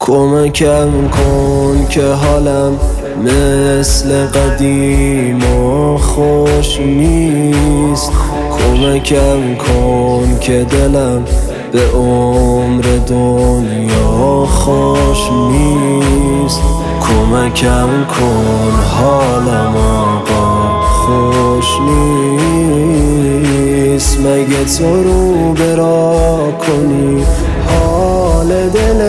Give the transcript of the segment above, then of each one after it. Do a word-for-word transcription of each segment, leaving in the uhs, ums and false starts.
کمکم کن که حالم مثل قدیم و خوش نیست. کمکم کن که دلم به عمر دنیا خوش نیست. کمکم کن حالم آقا خوش نیست. مگه تو رو برا کنی حال دل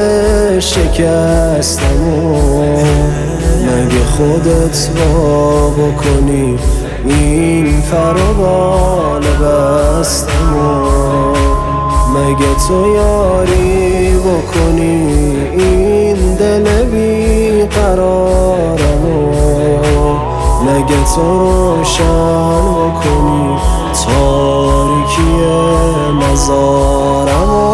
شکستمو، مگه خودت وا بکنی این پر و بال بستمو، مگه تو یاری بکنی این دل بی قرارمو، مگه تو روشن بکنی تاریکی مزارمو.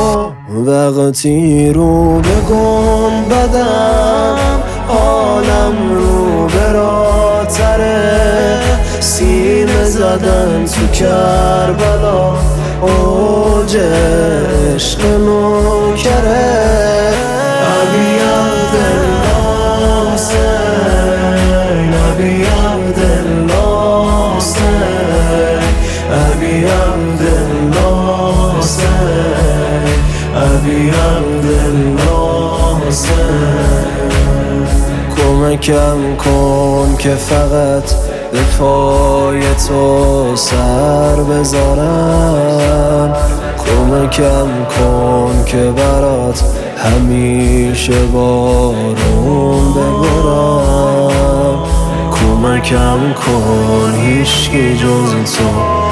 وقتی رو به گنبدم حالم رو براتره، سینه زدن تو کربلا اوج عشق نوکره. ابی عبدالله حسین، ابی عبدالله حسین، ابی عبدالله حسین، ابی عبدالله حسین. کمکم کن که فقط به پای تو سر بذارم. کمکم کن که برات همیشه بارون ببرم. کمکم کن هیچکی جز تو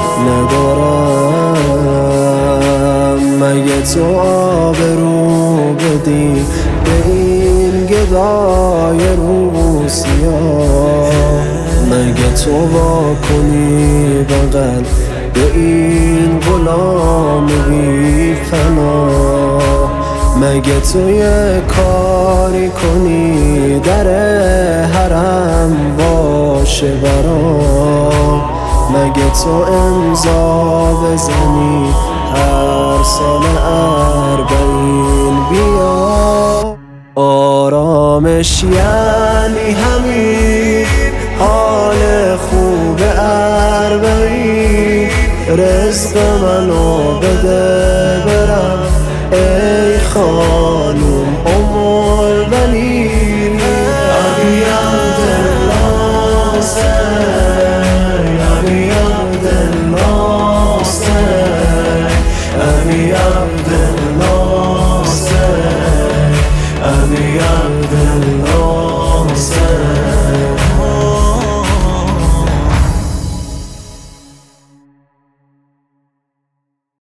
ندارم. مگه تو آبرو بدی به این گدای روسیا، مگه تو واکنی بغل به این غلام بی فنا، مگه تو یه کاری کنی در حرم باشه برام، مگه تو امضا بزنی هر سال اربعین بیا. آرامش یعنی همین حال خوب اربعین، رزق منو بده برم ای خدا.